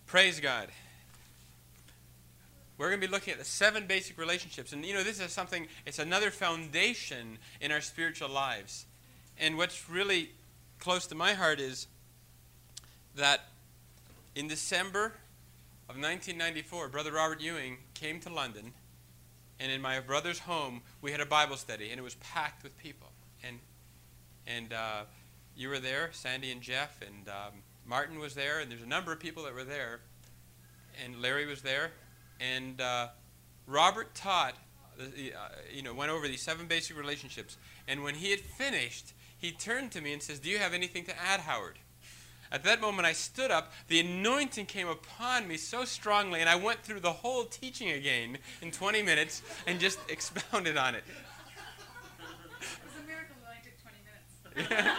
Praise God. We're going to be looking at the 7 basic relationships. And, this is something, it's another foundation in our spiritual lives. And what's really close to my heart is that in December of 1994, Brother Robert Ewing came to London. And in my brother's home, we had a Bible study. And it was packed with people. And you were there, Sandy and Jeff, and Martin was there. And there's a number of people that were there. And Larry was there. And Robert taught, went over these 7 basic relationships. And when he had finished, he turned to me and says, "Do you have anything to add, Howard?" At that moment, I stood up. The anointing came upon me so strongly, and I went through the whole teaching again in 20 minutes and just expounded on it. It was a miracle that only took 20 minutes.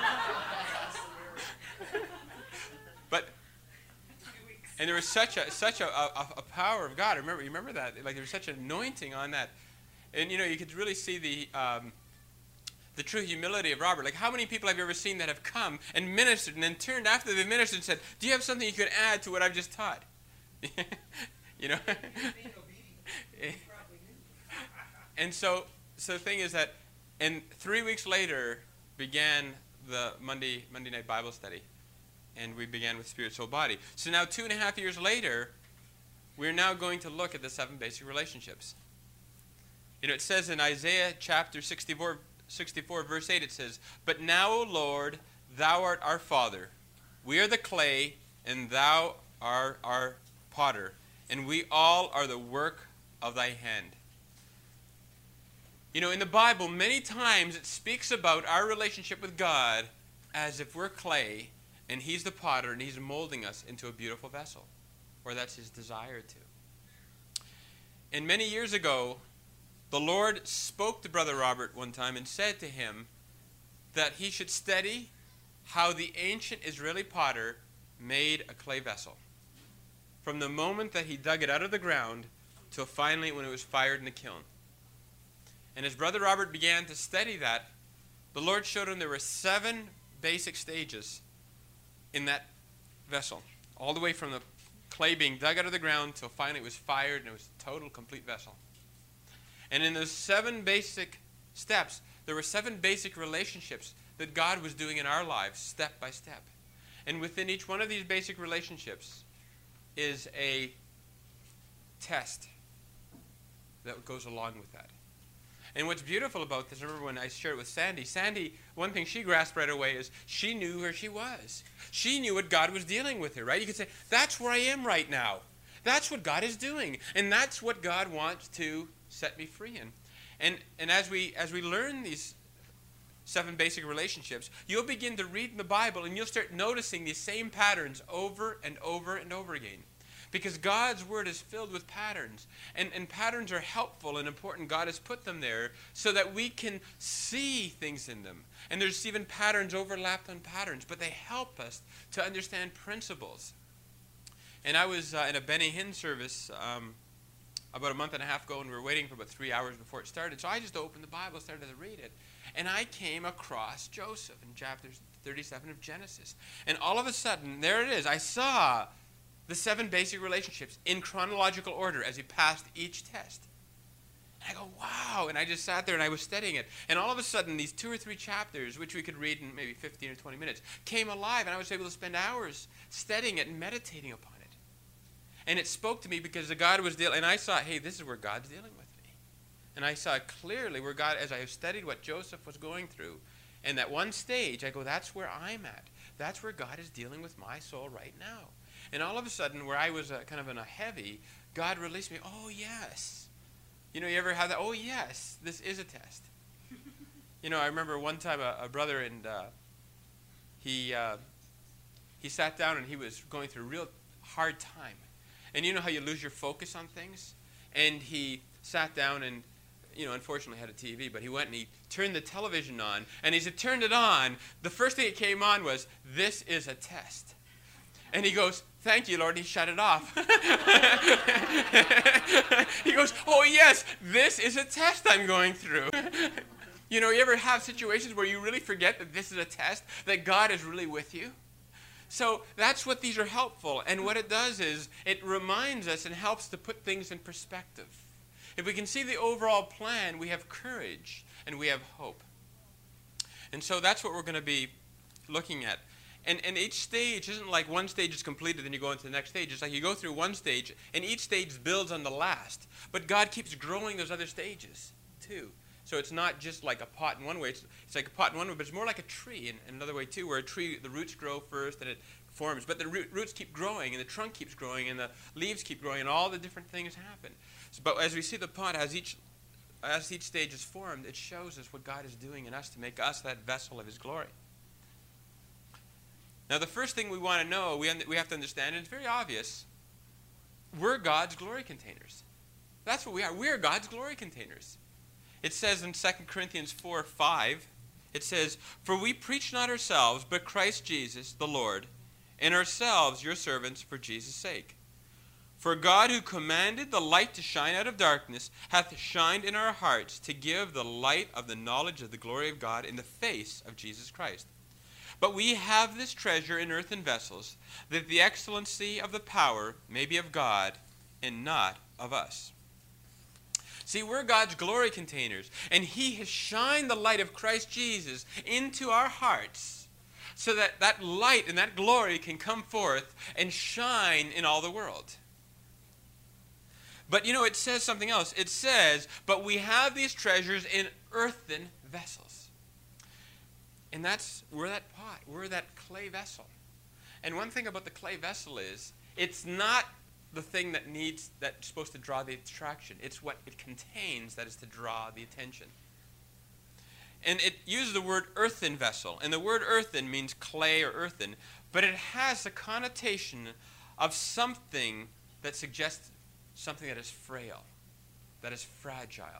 And there was such a power of God. You remember that? Like there was such an anointing on that. And you could really see the true humility of Robert. Like how many people have you ever seen that have come and ministered and then turned after they've ministered and said, "Do you have something you could add to what I've just taught?" And so the thing is that, and 3 weeks later began the Monday night Bible study. And we began with Spirit, Soul, Body. So now 2.5 years later, we're now going to look at the 7 basic relationships. It says in Isaiah chapter 64, verse 8, it says, "But now, O Lord, thou art our Father. We are the clay, and thou art our potter. And we all are the work of thy hand." In the Bible, many times it speaks about our relationship with God as if we're clay, and he's the potter, and he's molding us into a beautiful vessel. Or that's his desire to. And many years ago, the Lord spoke to Brother Robert one time and said to him that he should study how the ancient Israeli potter made a clay vessel. From the moment that he dug it out of the ground till finally when it was fired in the kiln. And as Brother Robert began to study that, the Lord showed him there were 7 basic stages in that vessel, all the way from the clay being dug out of the ground till finally it was fired and it was a total, complete vessel. And in those 7 basic steps, there were 7 basic relationships that God was doing in our lives, step by step. And within each one of these basic relationships is a test that goes along with that. And what's beautiful about this, I remember when I shared it with Sandy, one thing she grasped right away is she knew where she was. She knew what God was dealing with her, right? You could say, that's where I am right now. That's what God is doing. And that's what God wants to set me free in. And as we learn these 7 basic relationships, you'll begin to read in the Bible and you'll start noticing these same patterns over and over and over again. Because God's Word is filled with patterns. And patterns are helpful and important. God has put them there so that we can see things in them. And there's even patterns overlapped on patterns. But they help us to understand principles. And I was in a Benny Hinn service about a month and a half ago, and we were waiting for about 3 hours before it started. So I just opened the Bible, started to read it. And I came across Joseph in chapter 37 of Genesis. And all of a sudden, there it is. I saw the 7 basic relationships in chronological order as he passed each test. And I go, wow. And I just sat there and I was studying it. And all of a sudden, these 2 or 3 chapters, which we could read in maybe 15 or 20 minutes, came alive. And I was able to spend hours studying it and meditating upon it. And it spoke to me because the God was dealing. And I saw, hey, this is where God's dealing with me. And I saw clearly where God, as I studied what Joseph was going through, and that one stage, I go, that's where I'm at. That's where God is dealing with my soul right now. And all of a sudden, where I was kind of in a heavy, God released me. Oh, yes. You ever have that? Oh, yes, this is a test. I remember one time a brother, and he sat down, and he was going through a real hard time. And you know how you lose your focus on things? And he sat down and, unfortunately had a TV, but he went and he turned the television on. And as he turned it on, the first thing that came on was, "This is a test." And he goes, "Thank you, Lord," and he shut it off. He goes, "Oh, yes, this is a test I'm going through." You ever have situations where you really forget that this is a test, that God is really with you? So that's what these are helpful. And what it does is it reminds us and helps to put things in perspective. If we can see the overall plan, we have courage and we have hope. And so that's what we're going to be looking at. And each stage isn't like one stage is completed, then you go into the next stage. It's like you go through one stage, and each stage builds on the last. But God keeps growing those other stages, too. So it's not just like a pot in one way. It's like a pot in one way, but it's more like a tree in another way, too, where a tree, the roots grow first, and it forms. But the roots keep growing, and the trunk keeps growing, and the leaves keep growing, and all the different things happen. So, but as we see the pot, as each stage is formed, it shows us what God is doing in us to make us that vessel of His glory. Now, the first thing we want to know, we have to understand, and it's very obvious, we're God's glory containers. That's what we are. We are God's glory containers. It says in 2 Corinthians 4:5, it says, "For we preach not ourselves, but Christ Jesus, the Lord, and ourselves your servants for Jesus' sake. For God, who commanded the light to shine out of darkness, hath shined in our hearts to give the light of the knowledge of the glory of God in the face of Jesus Christ. But we have this treasure in earthen vessels, that the excellency of the power may be of God and not of us." See, we're God's glory containers, and He has shined the light of Christ Jesus into our hearts so that that light and that glory can come forth and shine in all the world. But, it says something else. It says, but we have these treasures in earthen vessels. And we're that pot. We're that clay vessel. And one thing about the clay vessel is, it's not the thing that's supposed to draw the attraction. It's what it contains that is to draw the attention. And it uses the word earthen vessel. And the word earthen means clay or earthen. But it has a connotation of something that suggests something that is frail, that is fragile.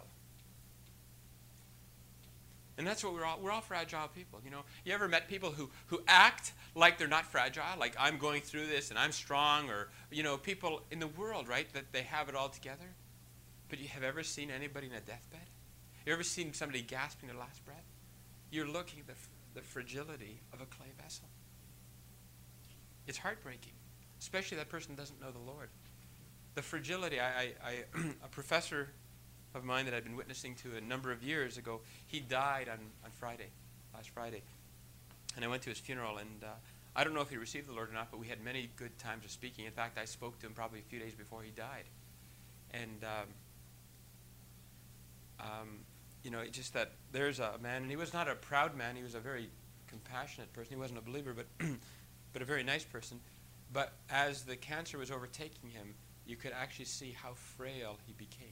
And that's what we're all fragile people. You ever met people who act like they're not fragile, like I'm going through this and I'm strong, or people in the world, right, that they have it all together? But you have ever seen anybody in a deathbed? You ever seen somebody gasping their last breath? You're looking at the fragility of a clay vessel. It's heartbreaking, especially that person doesn't know the Lord. The fragility. A professor of mine that I'd been witnessing to a number of years ago, he died on last Friday. And I went to his funeral, and I don't know if he received the Lord or not, but we had many good times of speaking. In fact, I spoke to him probably a few days before he died. And, it's just that there's a man, and he was not a proud man. He was a very compassionate person. He wasn't a believer, but a very nice person. But as the cancer was overtaking him, you could actually see how frail he became.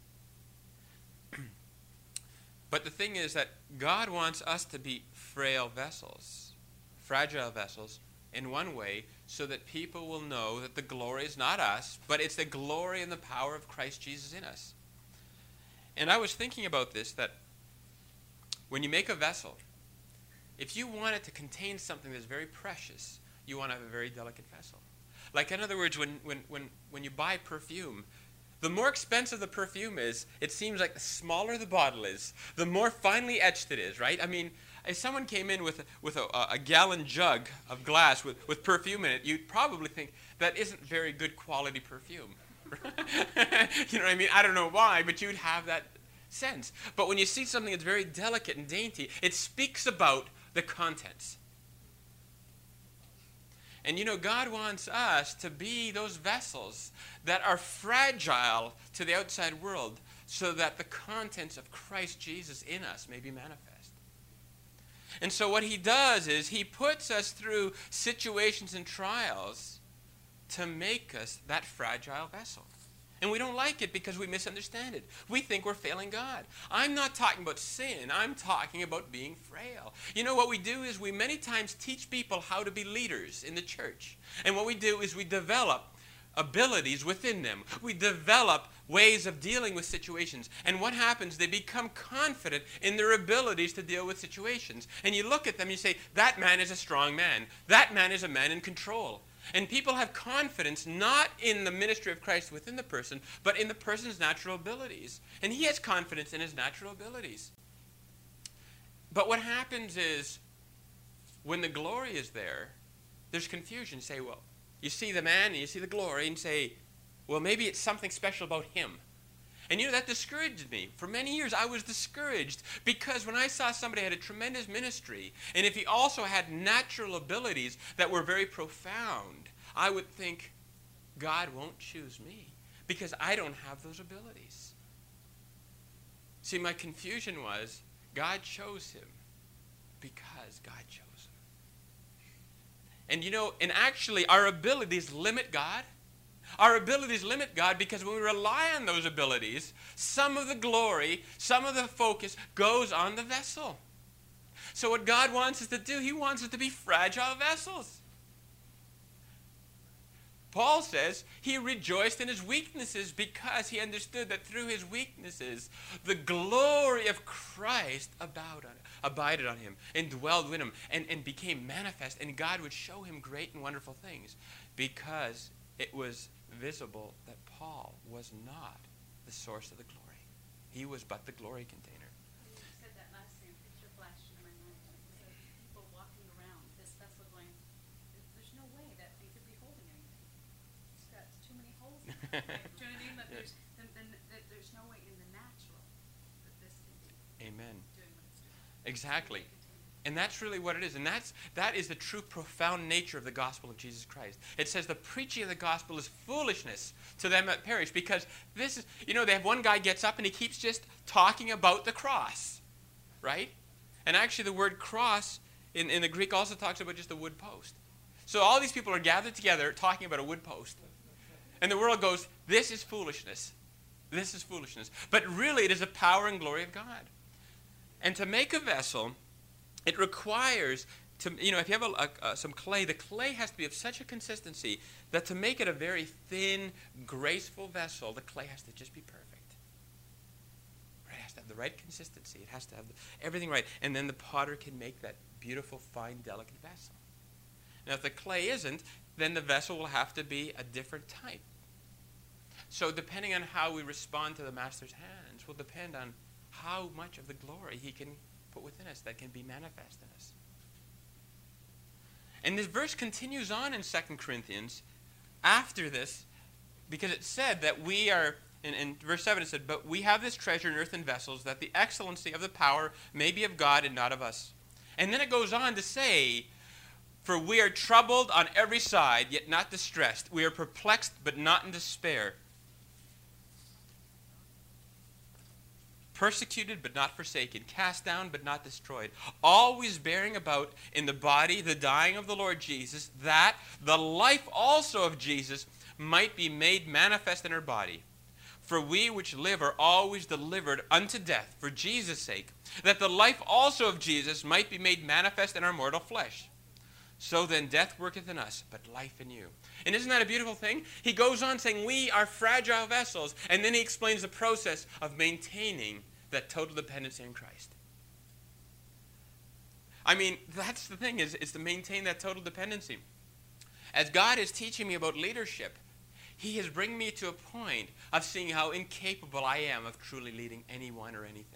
But the thing is that God wants us to be frail vessels, fragile vessels, in one way, so that people will know that the glory is not us, but it's the glory and the power of Christ Jesus in us. And I was thinking about this, that when you make a vessel, if you want it to contain something that's very precious, you want to have a very delicate vessel. Like, in other words, when you buy perfume, the more expensive the perfume is, it seems like the smaller the bottle is, the more finely etched it is, right? I mean, if someone came in with a gallon jug of glass with perfume in it, you'd probably think that isn't very good quality perfume. You know what I mean? I don't know why, but you'd have that sense. But when you see something that's very delicate and dainty, it speaks about the contents. And God wants us to be those vessels that are fragile to the outside world so that the contents of Christ Jesus in us may be manifest. And so what He does is He puts us through situations and trials to make us that fragile vessel. And we don't like it because we misunderstand it. We think we're failing God. I'm not talking about sin. I'm talking about being frail. What we do is we many times teach people how to be leaders in the church. And what we do is we develop abilities within them. We develop ways of dealing with situations. And what happens? They become confident in their abilities to deal with situations. And you look at them and you say, that man is a strong man. That man is a man in control. And people have confidence not in the ministry of Christ within the person, but in the person's natural abilities. And he has confidence in his natural abilities. But what happens is, when the glory is there, there's confusion. Say, well, you see the man and you see the glory and say, well, maybe it's something special about him. And that discouraged me. For many years, I was discouraged because when I saw somebody had a tremendous ministry, and if he also had natural abilities that were very profound, I would think, God won't choose me because I don't have those abilities. See, my confusion was God chose him because God chose him. And actually, our abilities limit God. Our abilities limit God because when we rely on those abilities, some of the glory, some of the focus goes on the vessel. So what God wants us to do, he wants us to be fragile vessels. Paul says he rejoiced in his weaknesses because he understood that through his weaknesses, the glory of Christ abided on him and dwelled with him and became manifest, and God would show him great and wonderful things because it was visible that Paul was not the source of the glory. He was but the glory container. You said that last thing, picture flashed in my mind. It was like people walking around this vessel going, there's no way that thing could be holding anything. It's got too many holes in it. Do you know what I mean? That there's no way in the natural that this can be Amen. doing what it's doing. Exactly. And that's really what it is. And that is the true profound nature of the gospel of Jesus Christ. It says the preaching of the gospel is foolishness to them that perish. Because this is, they have one guy gets up and he keeps just talking about the cross. Right? And actually the word cross in the Greek also talks about just a wood post. So all these people are gathered together talking about a wood post. And the world goes, this is foolishness. This is foolishness. But really it is the power and glory of God. And to make a vessel, it requires, if you have some clay, the clay has to be of such a consistency that to make it a very thin, graceful vessel, the clay has to just be perfect. Right? It has to have the right consistency. It has to have everything right. And then the potter can make that beautiful, fine, delicate vessel. Now, if the clay isn't, then the vessel will have to be a different type. So depending on how we respond to the master's hands will depend on how much of the glory he can put within us that can be manifest in us. And this verse continues on in 2 Corinthians after this, because it said that we are, in verse 7 it said, but we have this treasure in earthen vessels, that the excellency of the power may be of God and not of us. And then it goes on to say, for we are troubled on every side, yet not distressed. We are perplexed, but not in despair. Persecuted but not forsaken, cast down but not destroyed, always bearing about in the body the dying of the Lord Jesus, that the life also of Jesus might be made manifest in our body. For we which live are always delivered unto death for Jesus' sake, that the life also of Jesus might be made manifest in our mortal flesh. So then death worketh in us, but life in you. And isn't that a beautiful thing? He goes on saying we are fragile vessels, and then he explains the process of maintaining that total dependency on Christ. I mean, that's the thing, is to maintain that total dependency. As God is teaching me about leadership, he is bringing me to a point of seeing how incapable I am of truly leading anyone or anything.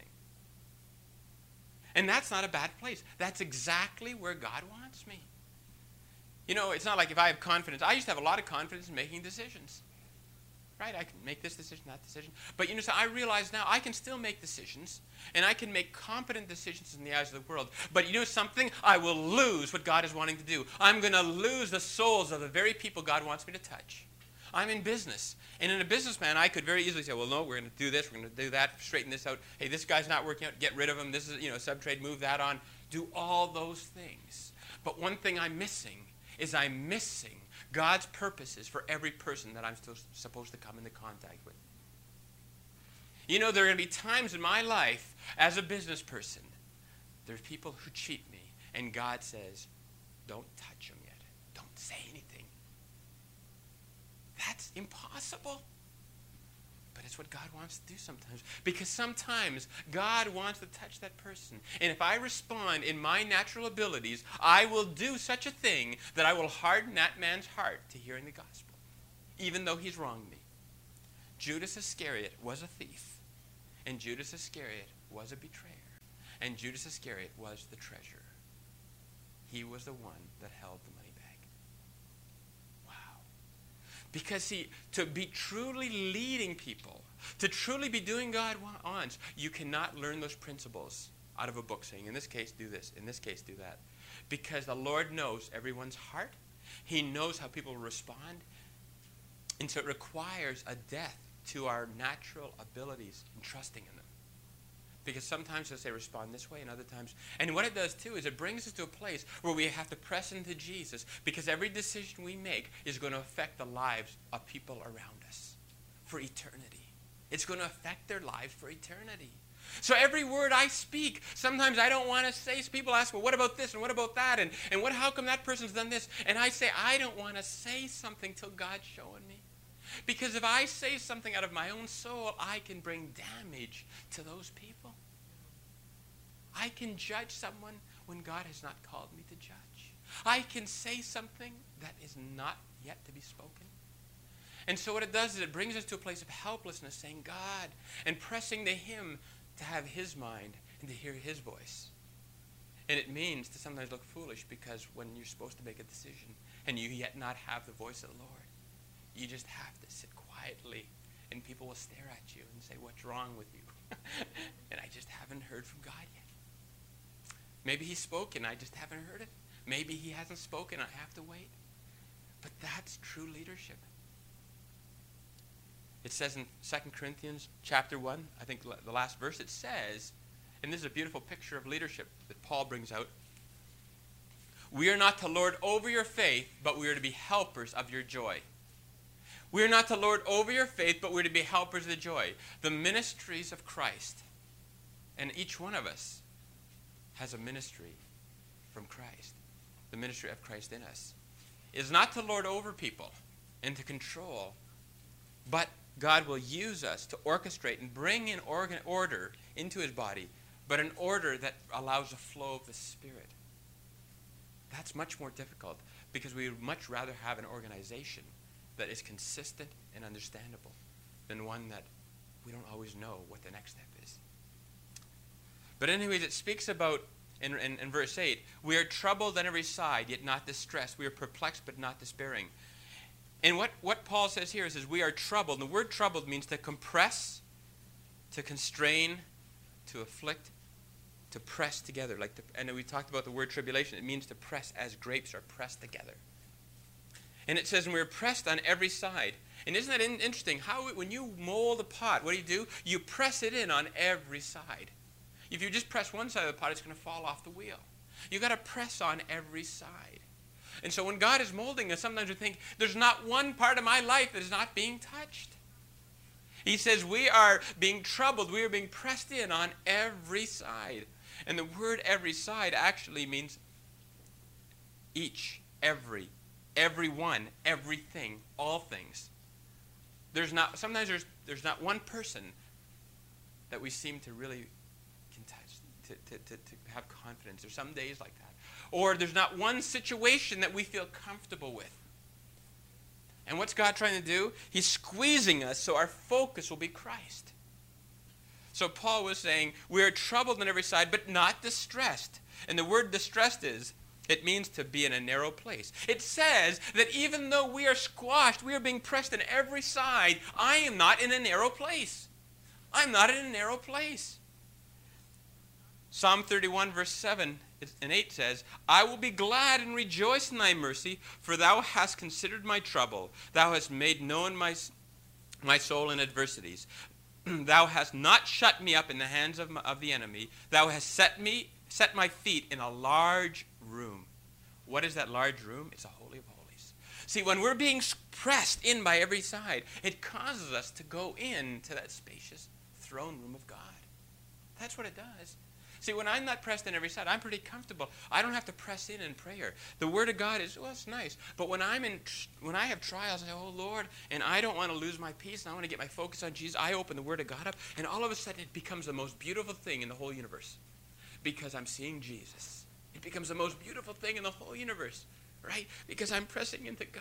And that's not a bad place. That's exactly where God wants me. It's not like if I have confidence. I used to have a lot of confidence in making decisions. Right? I can make this decision, that decision. But so I realize now I can still make decisions, and I can make competent decisions in the eyes of the world. But something? I will lose what God is wanting to do. I'm going to lose the souls of the very people God wants me to touch. I'm in business. And in a businessman, I could very easily say, well, no, we're going to do this, we're going to do that, straighten this out. Hey, this guy's not working out, get rid of him. This is, subtrade, move that on. Do all those things. But one thing I'm missing is I'm missing God's purposes for every person that I'm still supposed to come into contact with. There are going to be times in my life as a business person, there's people who cheat me, and God says, don't touch them yet. Don't say anything. That's impossible. But it's what God wants to do sometimes. Because sometimes God wants to touch that person. And if I respond in my natural abilities, I will do such a thing that I will harden that man's heart to hearing the gospel, even though he's wronged me. Judas Iscariot was a thief. And Judas Iscariot was a betrayer. And Judas Iscariot was the treasurer. He was the one that held the money bag. Because, see, to be truly leading people, to truly be doing God wants, you cannot learn those principles out of a book saying, in this case, do this, in this case, do that. Because the Lord knows everyone's heart. He knows how people respond. And so it requires a death to our natural abilities in trusting in them. Because sometimes they respond this way and other times. And what it does too is it brings us to a place where we have to press into Jesus, because every decision we make is going to affect the lives of people around us for eternity. It's going to affect their lives for eternity. So every word I speak, sometimes I don't want to say. So people ask, well, what about this and what about that? And how come that person's done this? And I say, I don't want to say something till God's showing me. Because if I say something out of my own soul, I can bring damage to those people. I can judge someone when God has not called me to judge. I can say something that is not yet to be spoken. And so what it does is it brings us to a place of helplessness, saying God, and pressing to Him to have His mind and to hear His voice. And it means to sometimes look foolish, because when you're supposed to make a decision and you yet not have the voice of the Lord, you just have to sit quietly, and people will stare at you and say, what's wrong with you? And I just haven't heard from God yet. Maybe He's spoken, I just haven't heard it. Maybe He hasn't spoken, I have to wait. But that's true leadership. It says in 2 Corinthians chapter 1, I think the last verse, it says, and this is a beautiful picture of leadership that Paul brings out, we are not to lord over your faith, but we are to be helpers of your joy. We are not to lord over your faith, but we're to be helpers of the joy. The ministries of Christ. And each one of us has a ministry from Christ. The ministry of Christ in us is not to lord over people and to control, but God will use us to orchestrate and bring in order into His body, but an order that allows the flow of the Spirit. That's much more difficult, because we would much rather have an organization that is consistent and understandable than one that we don't always know what the next step is. But anyways, it speaks about, in verse 8, we are troubled on every side, yet not distressed. We are perplexed, but not despairing. And what Paul says here is we are troubled. And the word troubled means to compress, to constrain, to afflict, to press together. And we talked about the word tribulation. It means to press as grapes are pressed together. And it says, and we're pressed on every side. And isn't that interesting? How when you mold a pot, what do? You press it in on every side. If you just press one side of the pot, it's going to fall off the wheel. You've got to press on every side. And so when God is molding us, sometimes we think, there's not one part of my life that is not being touched. He says we are being troubled. We are being pressed in on every side. And the word every side actually means each, every, everyone, everything, all things. Sometimes there's not one person that we seem to really can touch, to have confidence. There's some days like that. Or there's not one situation that we feel comfortable with. And what's God trying to do? He's squeezing us so our focus will be Christ. So Paul was saying, we are troubled on every side, but not distressed. And the word distressed it means to be in a narrow place. It says that even though we are squashed, we are being pressed on every side, I am not in a narrow place. I'm not in a narrow place. Psalm 31 verse 7 and 8 says, I will be glad and rejoice in thy mercy, for thou hast considered my trouble. Thou hast made known my soul in adversities. Thou hast not shut me up in the hands of the enemy. Thou hast set my feet in a large room. What is that large room? It's a holy of holies. See, when we're being pressed in by every side, it causes us to go into that spacious throne room of God. That's what it does. See, when I'm not pressed in every side, I'm pretty comfortable. I don't have to press in prayer. The Word of God is, well, it's nice. But when I have trials, I say, oh, Lord, and I don't want to lose my peace, and I want to get my focus on Jesus, I open the Word of God up, and all of a sudden it becomes the most beautiful thing in the whole universe. Because I'm seeing Jesus. It becomes the most beautiful thing in the whole universe, right? Because I'm pressing into God.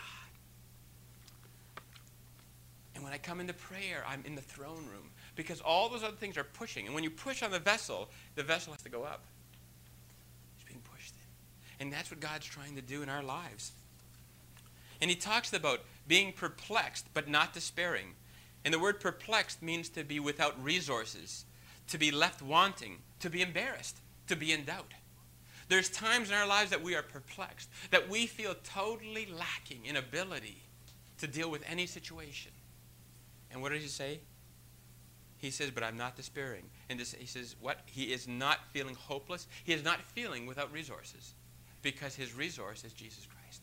And when I come into prayer, I'm in the throne room. Because all those other things are pushing. And when you push on the vessel has to go up. It's being pushed in. And that's what God's trying to do in our lives. And he talks about being perplexed but not despairing. And the word perplexed means to be without resources, to be left wanting, to be embarrassed, to be in doubt. There's times in our lives that we are perplexed, that we feel totally lacking in ability to deal with any situation. And what does he say? He says, but I'm not despairing. And he says, what? He is not feeling hopeless. He is not feeling without resources, because his resource is Jesus Christ.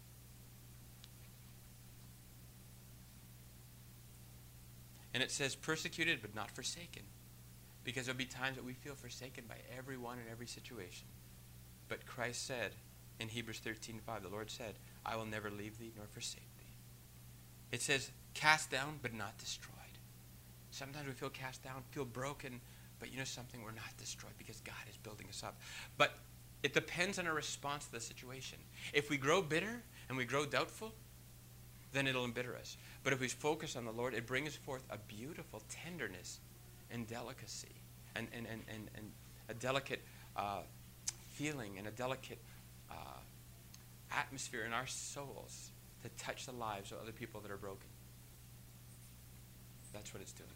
And it says persecuted but not forsaken, because there'll be times that we feel forsaken by everyone in every situation. But Christ said in Hebrews 13:5, the Lord said, I will never leave thee nor forsake thee. It says cast down but not destroyed. Sometimes we feel cast down, feel broken, but you know something, we're not destroyed because God is building us up. But it depends on our response to the situation. If we grow bitter and we grow doubtful, then it'll embitter us. But if we focus on the Lord, it brings forth a beautiful tenderness and delicacy and a delicate feeling and a delicate atmosphere in our souls to touch the lives of other people that are broken. That's what it's doing.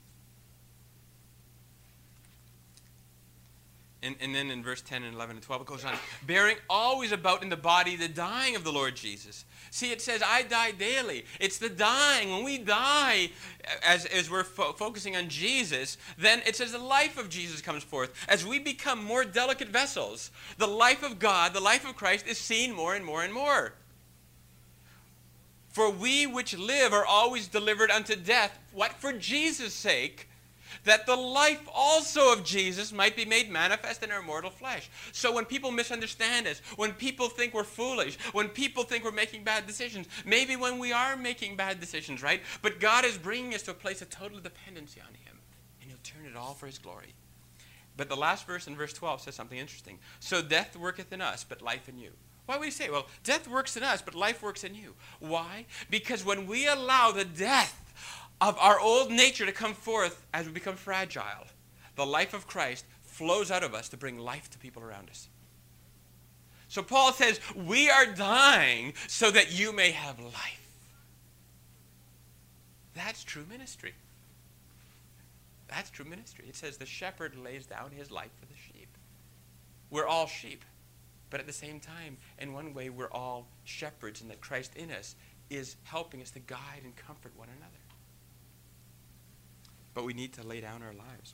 And then in verse 10 and 11 and 12, it goes on, bearing always about in the body the dying of the Lord Jesus. See, it says, I die daily. It's the dying. When we die, as we're focusing on Jesus, then it says the life of Jesus comes forth. As we become more delicate vessels, the life of God, the life of Christ is seen more and more and more. For we which live are always delivered unto death. What? For Jesus' sake, that the life also of Jesus might be made manifest in our mortal flesh. So when people misunderstand us, when people think we're foolish, when people think we're making bad decisions, maybe when we are making bad decisions, right? But God is bringing us to a place of total dependency on Him, and He'll turn it all for His glory. But the last verse in verse 12 says something interesting. So death worketh in us, but life in you. Why would he say, well, death works in us, but life works in you? Why? Because when we allow the death of our old nature to come forth as we become fragile, the life of Christ flows out of us to bring life to people around us. So Paul says, we are dying so that you may have life. That's true ministry. That's true ministry. It says the shepherd lays down his life for the sheep. We're all sheep. But at the same time, in one way, we're all shepherds, and that Christ in us is helping us to guide and comfort one another. But we need to lay down our lives.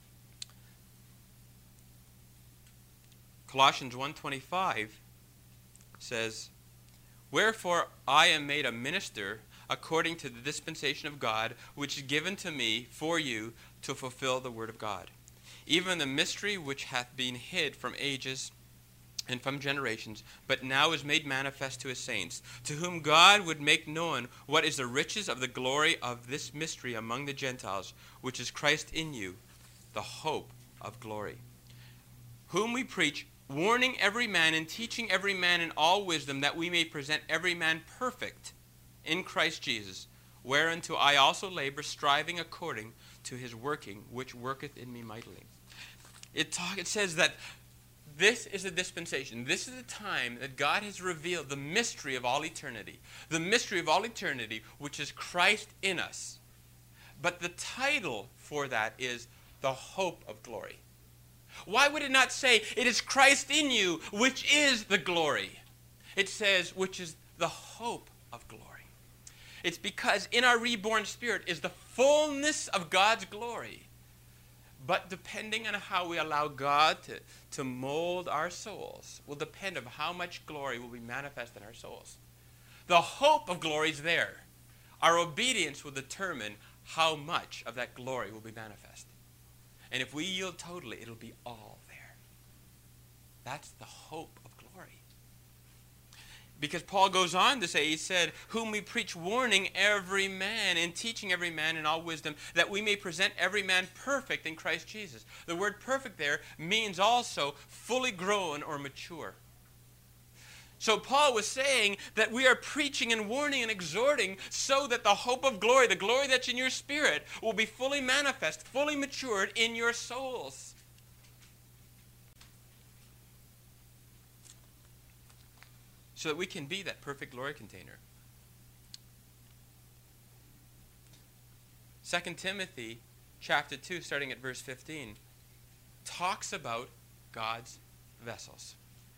Colossians 1:25 says, wherefore I am made a minister according to the dispensation of God, which is given to me for you to fulfill the word of God, even the mystery which hath been hid from ages and from generations, but now is made manifest to his saints, to whom God would make known what is the riches of the glory of this mystery among the Gentiles, which is Christ in you, the hope of glory. Whom we preach, warning every man and teaching every man in all wisdom, that we may present every man perfect in Christ Jesus, whereunto I also labor, striving according to his working, which worketh in me mightily. It says that this is the dispensation. This is the time that God has revealed the mystery of all eternity. The mystery of all eternity, which is Christ in us. But the title for that is the hope of glory. Why would it not say, it is Christ in you, which is the glory? It says, which is the hope of glory. It's because in our reborn spirit is the fullness of God's glory. But depending on how we allow God to mold our souls will depend on how much glory will be manifest in our souls. The hope of glory is there. Our obedience will determine how much of that glory will be manifest. And if we yield totally, it'll be all there. That's the hope of glory. Because Paul goes on to say, he said, whom we preach, warning every man and teaching every man in all wisdom, that we may present every man perfect in Christ Jesus. The word perfect there means also fully grown or mature. So Paul was saying that we are preaching and warning and exhorting so that the hope of glory, the glory that's in your spirit, will be fully manifest, fully matured in your souls. So that we can be that perfect glory container. 2 Timothy chapter 2, starting at verse 15, talks about God's vessels.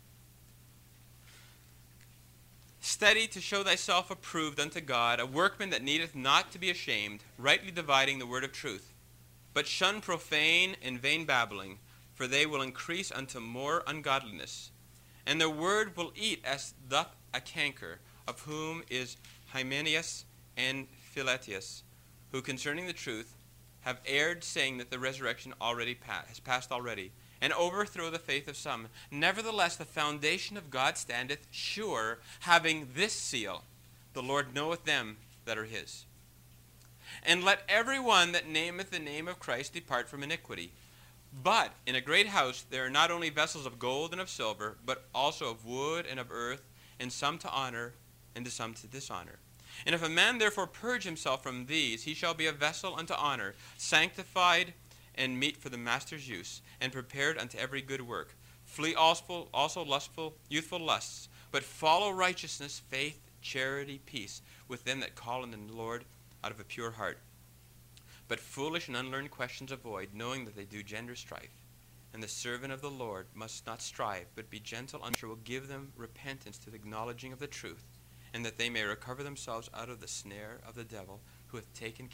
Study to show thyself approved unto God, a workman that needeth not to be ashamed, rightly dividing the word of truth. But shun profane and vain babbling, for they will increase unto more ungodliness. And their word will eat as doth a canker, of whom is Hymenaeus and Philetus, who concerning the truth have erred, saying that the resurrection has passed already, and overthrow the faith of some. Nevertheless, the foundation of God standeth sure, having this seal, the Lord knoweth them that are his. And let every one that nameth the name of Christ depart from iniquity. But in a great house there are not only vessels of gold and of silver, but also of wood and of earth, and some to honor, and to some to dishonor. And if a man therefore purge himself from these, he shall be a vessel unto honor, sanctified and meet for the master's use, and prepared unto every good work. Flee also lustful, youthful lusts, but follow righteousness, faith, charity, peace, with them that call on the Lord out of a pure heart. But foolish and unlearned questions avoid, knowing that they do gender strife. And the servant of the Lord must not strive, but be gentle unto will give them repentance to the acknowledging of the truth, and that they may recover themselves out of the snare of the devil, who are taken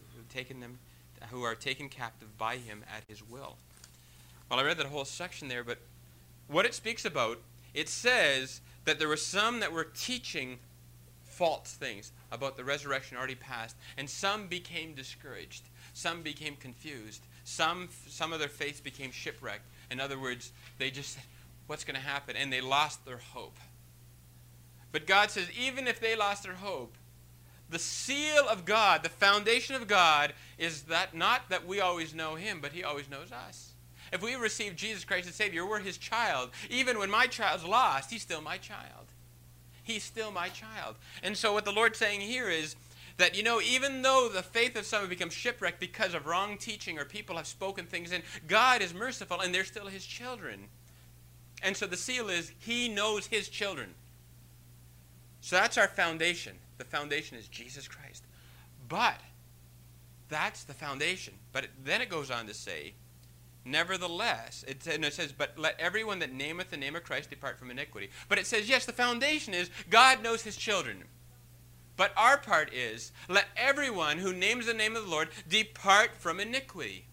captive by him at his will. Well, I read that whole section there, but what it speaks about, it says that there were some that were teaching false things about the resurrection already past, and some became discouraged. Some became confused. Some of their faith became shipwrecked. In other words, they just said, what's going to happen? And they lost their hope. But God says, even if they lost their hope, the seal of God, the foundation of God, is that not that we always know him, but he always knows us. If we receive Jesus Christ as Savior, we're his child. Even when my child's lost, he's still my child. He's still my child. And so what the Lord's saying here is that, even though the faith of some have become shipwrecked because of wrong teaching or people have spoken things in, God is merciful and they're still his children. And so the seal is he knows his children. So that's our foundation. The foundation is Jesus Christ. But that's the foundation. But then it goes on to say, nevertheless, it says, but let everyone that nameth the name of Christ depart from iniquity. But it says, yes, the foundation is God knows his children. But our part is, let everyone who names the name of the Lord depart from iniquity.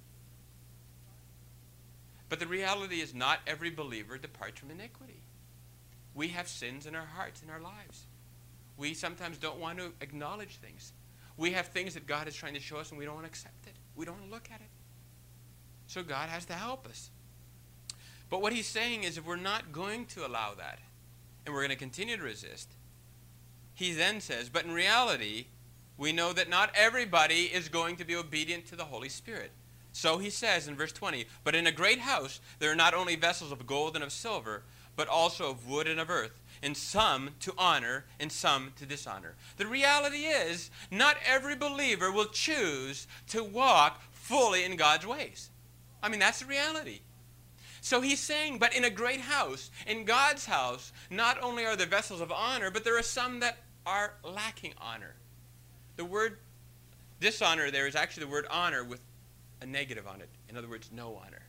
But the reality is not every believer departs from iniquity. We have sins in our hearts, in our lives. We sometimes don't want to acknowledge things. We have things that God is trying to show us and we don't want to accept it. We don't want to look at it. So God has to help us. But what he's saying is if we're not going to allow that, and we're going to continue to resist, he then says, but in reality, we know that not everybody is going to be obedient to the Holy Spirit. So he says in verse 20, but in a great house there are not only vessels of gold and of silver, but also of wood and of earth, and some to honor and some to dishonor. The reality is, not every believer will choose to walk fully in God's ways. I mean, that's the reality. So he's saying, but in a great house, in God's house, not only are there vessels of honor, but there are some that are lacking honor. The word dishonor there is actually the word honor with a negative on it. In other words, no honor.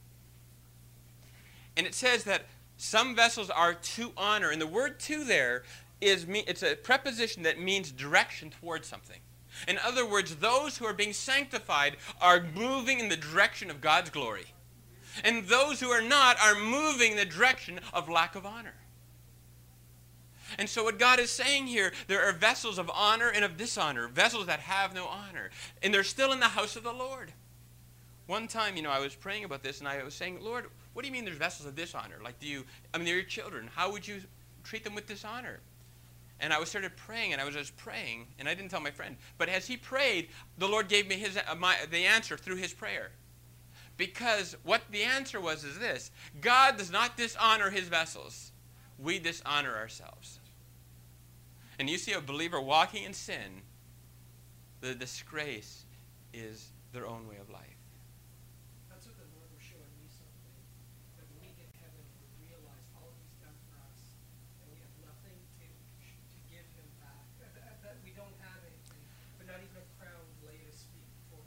And it says that some vessels are to honor. And the word to there it's a preposition that means direction towards something. In other words, those who are being sanctified are moving in the direction of God's glory. And those who are not are moving in the direction of lack of honor. And so what God is saying here, there are vessels of honor and of dishonor, vessels that have no honor. And they're still in the house of the Lord. One time, I was praying about this and I was saying, Lord, what do you mean there's vessels of dishonor? They're your children. How would you treat them with dishonor? And I started praying, and I was just praying, and I didn't tell my friend. But as he prayed, the Lord gave me the answer through his prayer. Because what the answer was is this: God does not dishonor his vessels. We dishonor ourselves. And you see a believer walking in sin, the disgrace is their own way of life. That's what the Lord was showing me something. That when we get to heaven, we realize all he's done for us, and we have nothing to give him back. That we don't have anything, but not even a crown laid to speak for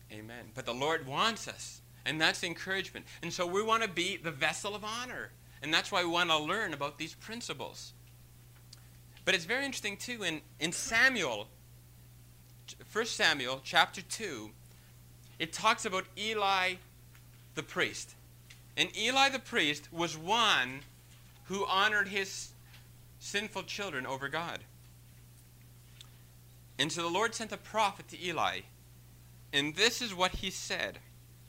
Amen. But the Lord wants us, and that's the encouragement. And so we want to be the vessel of honor, and that's why we want to learn about these principles. But it's very interesting, too, in Samuel, 1 Samuel chapter 2, it talks about Eli the priest. And Eli the priest was one who honored his sinful children over God. And so the Lord sent a prophet to Eli. And this is what he said.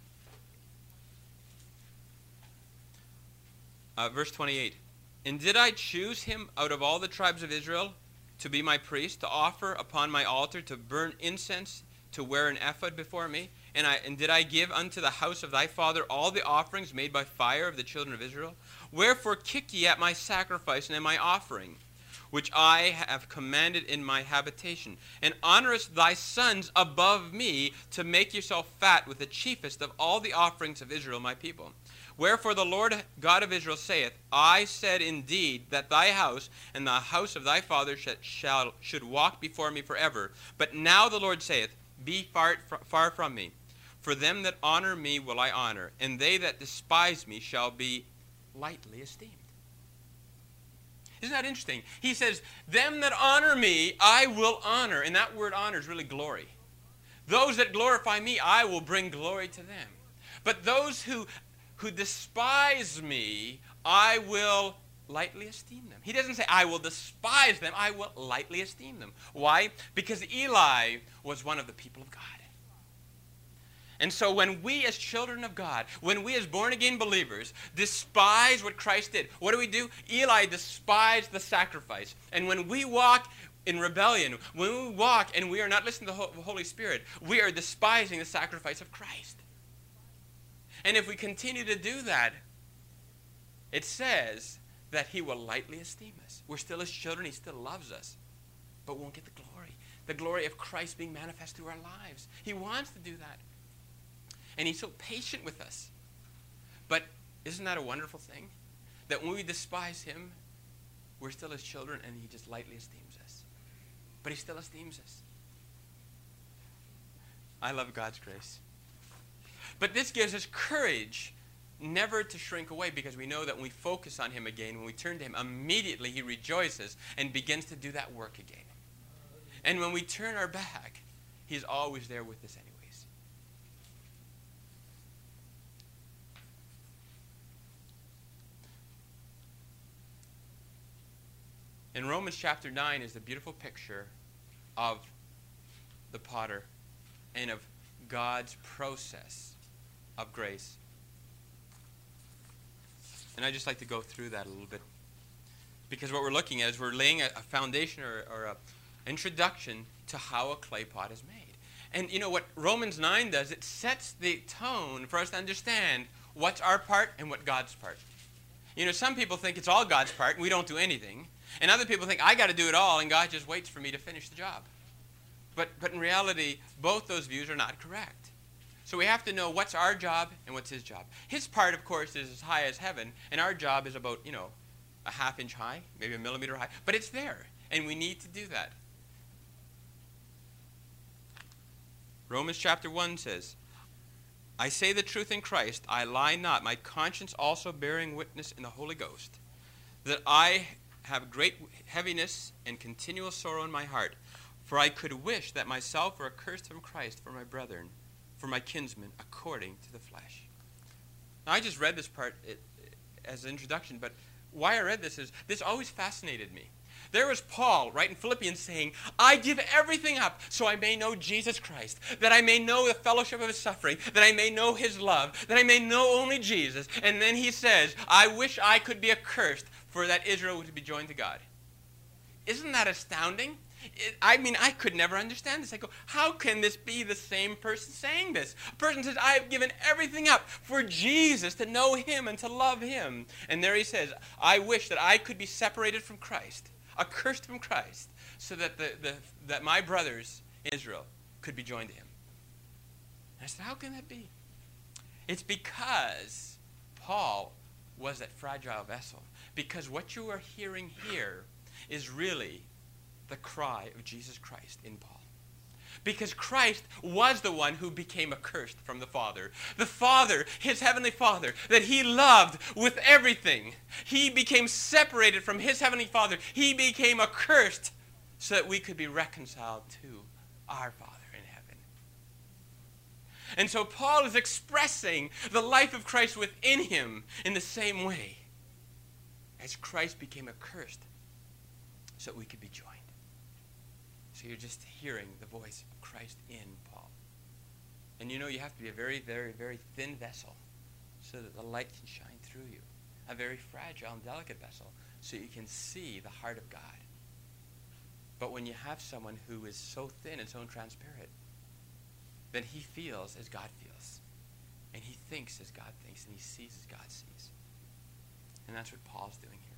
Verse 28. And did I choose him out of all the tribes of Israel to be my priest, to offer upon my altar, to burn incense, to wear an ephod before me? And did I give unto the house of thy father all the offerings made by fire of the children of Israel? Wherefore kick ye at my sacrifice and at my offering, which I have commanded in my habitation? And honorest thy sons above me, to make yourself fat with the chiefest of all the offerings of Israel my people. Wherefore the Lord God of Israel saith, I said indeed that thy house and the house of thy father should walk before me forever. But now the Lord saith, be far from me. For them that honor me will I honor, and they that despise me shall be lightly esteemed. Isn't that interesting? He says, them that honor me, I will honor. And that word honor is really glory. Those that glorify me, I will bring glory to them. But those who despise me, I will lightly esteem them. He doesn't say, I will despise them, I will lightly esteem them. Why? Because Eli was one of the people of God. And so when we as children of God, when we as born-again believers despise what Christ did, what do? Eli despised the sacrifice. And when we walk in rebellion, when we walk and we are not listening to the Holy Spirit, we are despising the sacrifice of Christ. And if we continue to do that, it says that he will lightly esteem us. We're still his children. He still loves us. But we won't get the glory of Christ being manifest through our lives. He wants to do that. And he's so patient with us. But isn't that a wonderful thing? That when we despise him, we're still his children, and he just lightly esteems us. But he still esteems us. I love God's grace. But this gives us courage never to shrink away, because we know that when we focus on him again, when we turn to him, immediately he rejoices and begins to do that work again. And when we turn our back, he's always there with us anyways. In Romans chapter 9 is the beautiful picture of the potter and of God's process of grace. And I'd just like to go through that a little bit. Because what we're looking at is we're laying a foundation or an introduction to how a clay pot is made. And you know what Romans 9 does? It sets the tone for us to understand what's our part and what God's part. You know, some people think it's all God's part and we don't do anything. And other people think, I got to do it all, and God just waits for me to finish the job. But in reality, both those views are not correct. So we have to know what's our job and what's his job. His part, of course, is as high as heaven, and our job is about, a half-inch high, maybe a millimeter high. But it's there, and we need to do that. Romans chapter 1 says, I say the truth in Christ, I lie not, my conscience also bearing witness in the Holy Ghost, that I have great heaviness and continual sorrow in my heart, for I could wish that myself were accursed from Christ for my brethren, for my kinsmen, according to the flesh. Now, I just read this part as an introduction, but why I read this is, this always fascinated me. There was Paul, right, in Philippians saying, I give everything up so I may know Jesus Christ, that I may know the fellowship of his suffering, that I may know his love, that I may know only Jesus. And then he says, I wish I could be accursed for that Israel would be joined to God. Isn't that astounding? I could never understand this. I go, how can this be the same person saying this? A person says, I have given everything up for Jesus, to know him and to love him. And there he says, I wish that I could be separated from Christ, accursed from Christ, so that that my brothers in Israel could be joined to him. And I said, how can that be? It's because Paul was that fragile vessel. Because what you are hearing here is really the cry of Jesus Christ in Paul. Because Christ was the one who became accursed from the Father. The Father, his heavenly Father, that he loved with everything. He became separated from his heavenly Father. He became accursed so that we could be reconciled to our Father in heaven. And so Paul is expressing the life of Christ within him in the same way as Christ became accursed so that we could be joined. So you're just hearing the voice of Christ in Paul. And you know you have to be a very, very, very thin vessel so that the light can shine through you. A very fragile and delicate vessel so you can see the heart of God. But when you have someone who is so thin and so transparent, then he feels as God feels. And he thinks as God thinks, and he sees as God sees. And that's what Paul's doing here.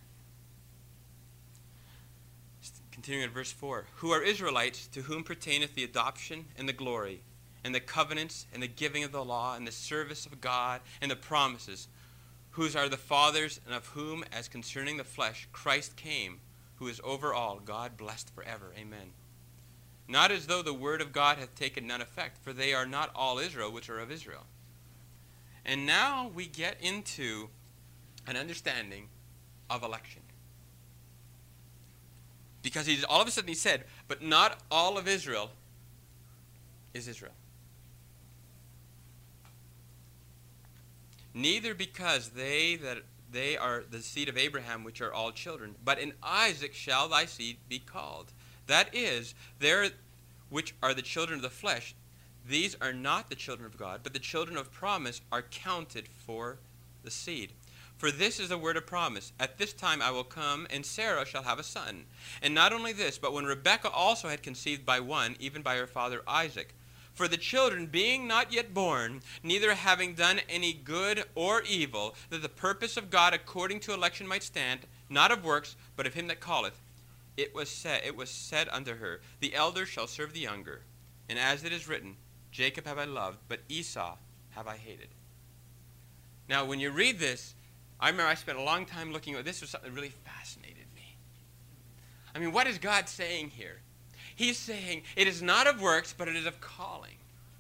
Continuing at verse 4. Who are Israelites, to whom pertaineth the adoption and the glory, and the covenants and the giving of the law, and the service of God, and the promises, whose are the fathers, and of whom, as concerning the flesh, Christ came, who is over all, God blessed forever. Amen. Not as though the word of God hath taken none effect, for they are not all Israel which are of Israel. And now we get into an understanding of election. Because all of a sudden he said, but not all of Israel is Israel. Neither because they are the seed of Abraham, which are all children, but in Isaac shall thy seed be called. That is, there which are the children of the flesh, these are not the children of God, but the children of promise are counted for the seed. For this is the word of promise. At this time I will come, and Sarah shall have a son. And not only this, but when Rebekah also had conceived by one, even by her father Isaac. For the children being not yet born, neither having done any good or evil, that the purpose of God according to election might stand, not of works, but of him that calleth, it was said unto her, the elder shall serve the younger. And as it is written, Jacob have I loved, but Esau have I hated. Now when you read this, I remember I spent a long time looking at this. Was something that really fascinated me. I mean, what is God saying here? He's saying it is not of works, but it is of calling.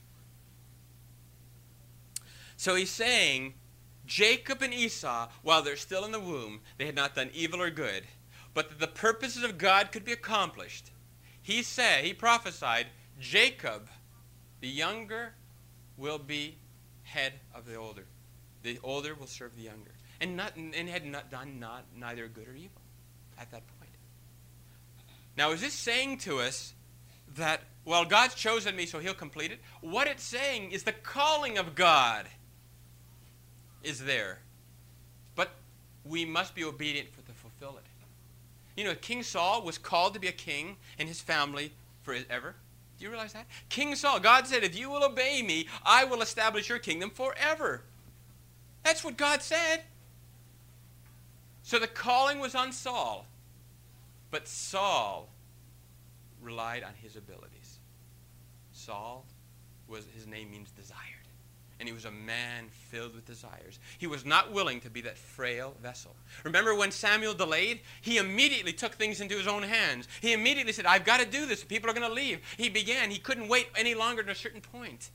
So he's saying Jacob and Esau, while they're still in the womb, they had not done evil or good, but that the purposes of God could be accomplished. He prophesied, Jacob, the younger, will be head of the older. The older will serve the younger. And had not done neither good or evil at that point. Now, is this saying to us that, well, God's chosen me, so he'll complete it? What it's saying is the calling of God is there. But we must be obedient to fulfill it. You know, King Saul was called to be a king and his family forever. Do you realize that? King Saul, God said, if you will obey me, I will establish your kingdom forever. That's what God said. So the calling was on Saul, but Saul relied on his abilities. Saul, his name means desired, and he was a man filled with desires. He was not willing to be that frail vessel. Remember when Samuel delayed? He immediately took things into his own hands. He immediately said, I've got to do this. People are going to leave. He couldn't wait any longer to a certain point.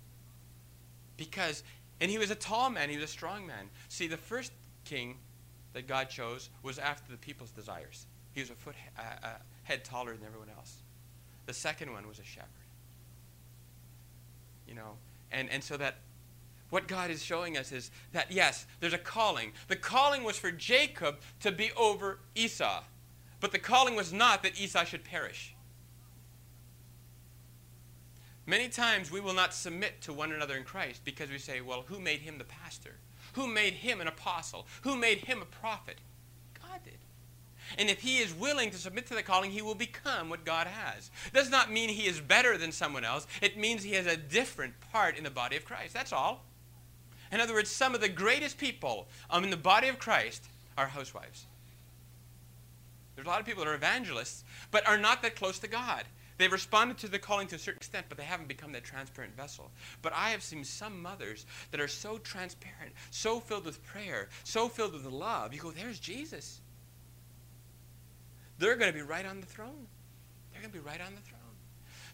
And he was a tall man. He was a strong man. See, the first king that God chose was after the people's desires. He was a head taller than everyone else. The second one was a shepherd. You know, and so that what God is showing us is that, yes, there's a calling. The calling was for Jacob to be over Esau. But the calling was not that Esau should perish. Many times we will not submit to one another in Christ because we say, well, who made him the pastor? Who made him an apostle? Who made him a prophet? God did. And if he is willing to submit to the calling, he will become what God has. It does not mean he is better than someone else. It means he has a different part in the body of Christ. That's all. In other words, some of the greatest people in the body of Christ are housewives. There's a lot of people that are evangelists, but are not that close to God. They've responded to the calling to a certain extent, but they haven't become that transparent vessel. But I have seen some mothers that are so transparent, so filled with prayer, so filled with love. You go, there's Jesus. They're going to be right on the throne. They're going to be right on the throne.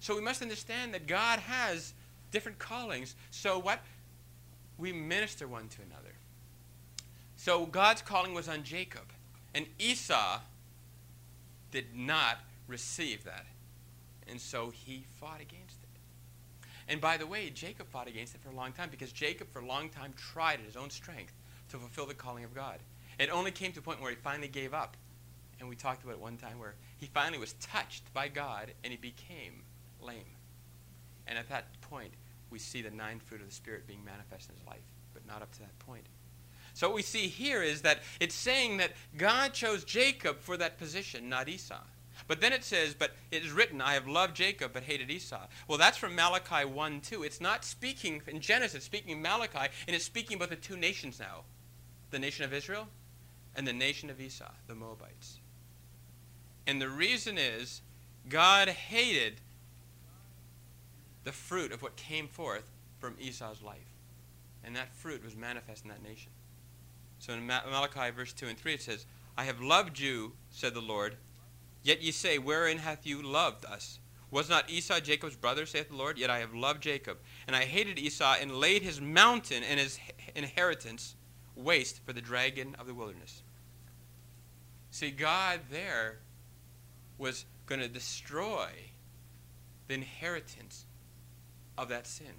So we must understand that God has different callings. So what? We minister one to another. So God's calling was on Jacob. And Esau did not receive that. And so he fought against it. And by the way, Jacob fought against it for a long time because Jacob for a long time tried in his own strength to fulfill the calling of God. It only came to a point where he finally gave up. And we talked about it one time where he finally was touched by God and he became lame. And at that point, we see the 9 fruit of the Spirit being manifest in his life, but not up to that point. So what we see here is that it's saying that God chose Jacob for that position, not Esau. But then it says, but it is written, I have loved Jacob but hated Esau. Well, that's from Malachi 1:2. It's not speaking in Genesis, it's speaking in Malachi, and it's speaking about the 2 nations now. The nation of Israel and the nation of Esau, the Moabites. And the reason is God hated the fruit of what came forth from Esau's life. And that fruit was manifest in that nation. So in Malachi verse 2 and 3 it says, I have loved you, said the Lord, yet ye say, wherein hath you loved us? Was not Esau Jacob's brother, saith the Lord? Yet I have loved Jacob. And I hated Esau, and laid his mountain and his inheritance waste for the dragon of the wilderness. See, God there was going to destroy the inheritance of that sin.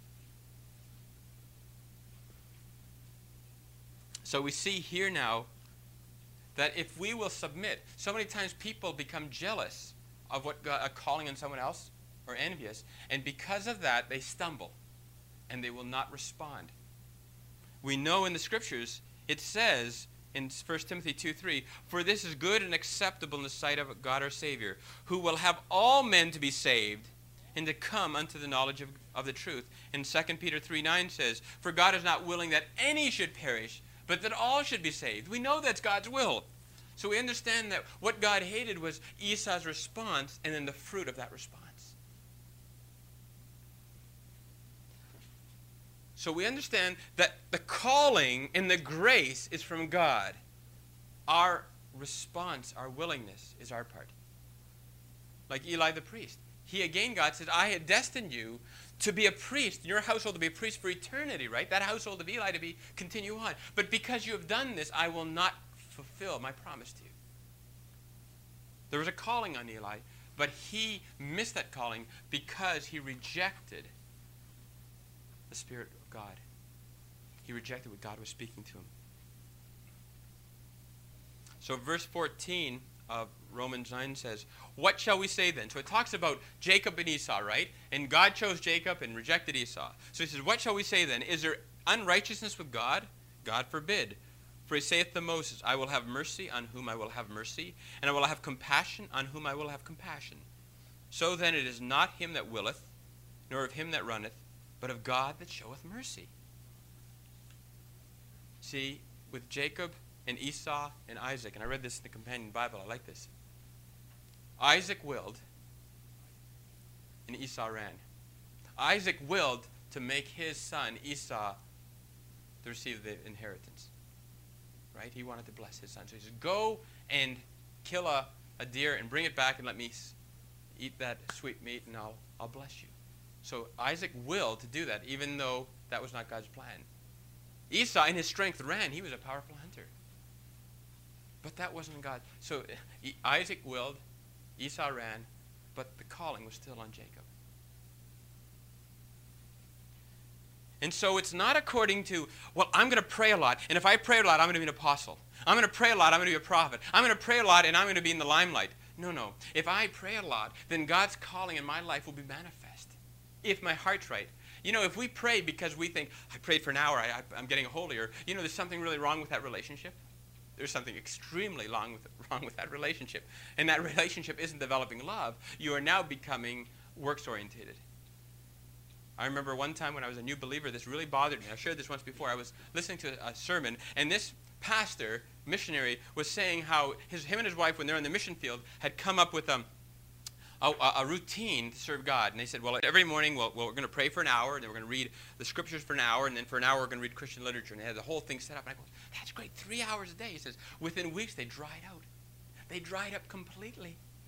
So we see here now that if we will submit, so many times people become jealous of what God, a calling on someone else, or envious, and because of that they stumble and they will not respond. We know in the scriptures it says in 1 Timothy 2:3, for this is good and acceptable in the sight of God our Savior, who will have all men to be saved and to come unto the knowledge of the truth. And 2 Peter 3:9 says, for God is not willing that any should perish, but that all should be saved. We know that's God's will. So we understand that what God hated was Esau's response and then the fruit of that response. So we understand that the calling and the grace is from God. Our response, our willingness is our part. Like Eli the priest. He again, God said, I had destined you to be a priest, your household to be a priest for eternity, right? That household of Eli to continue on. But because you have done this, I will not fulfill my promise to you. There was a calling on Eli, but he missed that calling because he rejected the Spirit of God. He rejected what God was speaking to him. So verse 14 of Romans 9 says, what shall we say then? So it talks about Jacob and Esau, right? And God chose Jacob and rejected Esau. So he says, what shall we say then? Is there unrighteousness with God? God forbid. For he saith to Moses, I will have mercy on whom I will have mercy, and I will have compassion on whom I will have compassion. So then it is not him that willeth, nor of him that runneth, but of God that showeth mercy. See, with Jacob and Esau and Isaac, and I read this in the Companion Bible, I like this. Isaac willed, and Esau ran. Isaac willed to make his son Esau to receive the inheritance. Right? He wanted to bless his son. So he says, go and kill a deer and bring it back and let me eat that sweet meat and I'll bless you. So Isaac willed to do that, even though that was not God's plan. Esau, in his strength, ran. He was a powerful hunter. But that wasn't God. So Isaac willed, Esau ran, but the calling was still on Jacob. And so it's not according to, well, I'm going to pray a lot, and if I pray a lot, I'm going to be an apostle. I'm going to pray a lot, I'm going to be a prophet. I'm going to pray a lot, and I'm going to be in the limelight. No. If I pray a lot, then God's calling in my life will be manifest. If my heart's right. You know, if we pray because we think, I prayed for an hour, I'm getting holier, you know, there's something really wrong with that relationship. There's something extremely wrong with that relationship. And that relationship isn't developing love. You are now becoming works-orientated. I remember one time when I was a new believer, this really bothered me. I shared this once before. I was listening to a sermon, and this pastor, missionary, was saying how him and his wife, when they're in the mission field, had come up with a routine to serve God. And they said, well, every morning we're going to pray for an hour, and then we're going to read the scriptures for an hour, and then for an hour we're going to read Christian literature. And they had the whole thing set up. And I go, that's great, 3 hours a day. He says, within weeks they dried out. They dried up completely.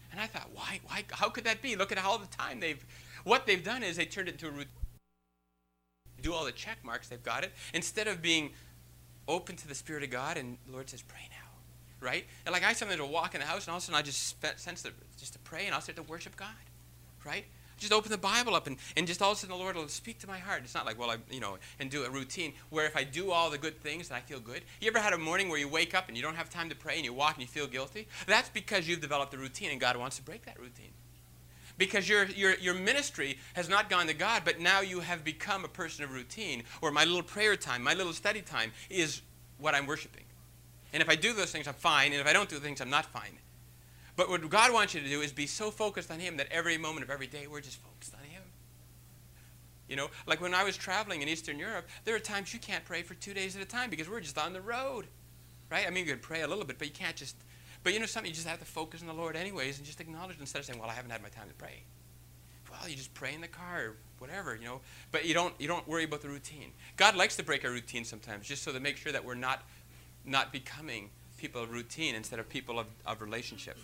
And I thought, why, how could that be? Look at all the time what they've done is they turned it into a routine. Do all the check marks, they've got it. Instead of being open to the Spirit of God, and the Lord says, pray now, right? And like I sometimes will walk in the house, and all of a sudden I just sense that just to pray, and I'll start to worship God, right? Just open the Bible up, and just all of a sudden the Lord will speak to my heart. It's not like, well, and do a routine where if I do all the good things, then I feel good. You ever had a morning where you wake up and you don't have time to pray, and you walk and you feel guilty? That's because you've developed a routine, and God wants to break that routine. Because your ministry has not gone to God, but now you have become a person of routine, or my little prayer time, my little study time is what I'm worshiping. And if I do those things, I'm fine, and if I don't do things, I'm not fine. But what God wants you to do is be so focused on Him that every moment of every day we're just focused on Him. You know, like when I was traveling in Eastern Europe, there are times you can't pray for 2 days at a time because we're just on the road, right? I mean, you can pray a little bit, but you can't just, but you know something, you just have to focus on the Lord anyways and just acknowledge it instead of saying, well, I haven't had my time to pray. Well, you just pray in the car or whatever, but you don't worry about the routine. God likes to break our routine sometimes just so to make sure that we're not becoming people of routine instead of people of relationship.